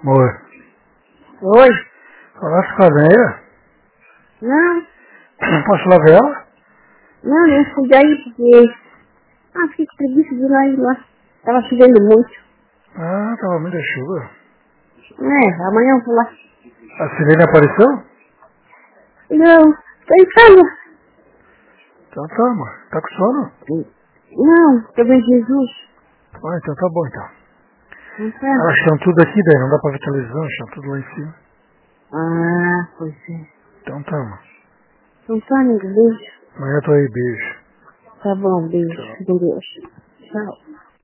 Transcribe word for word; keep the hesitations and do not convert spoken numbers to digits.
Oi. Oi? Falasse com a velha? Não, Não posso lá ver ela? não, não fui daí porque... Ah, fiquei com preguiça de ir lá e lá. Tava chovendo muito. Ah, tava muita chuva. É, amanhã eu vou lá. A Sirene apareceu? Não, tô em casa. Então tá, amor. Tá com sono? Não, eu vejo Jesus. Ah, então tá bom então. Não Elas tá? estão tudo aqui, daí não dá pra ver televisão, estão tudo lá em cima. Ah, pois é. Então tá, amor. Não tá, amigo, beijo. Amanhã eu tô aí, beijo. Tá bom, beijo. Tchau. Com Deus. Tchau.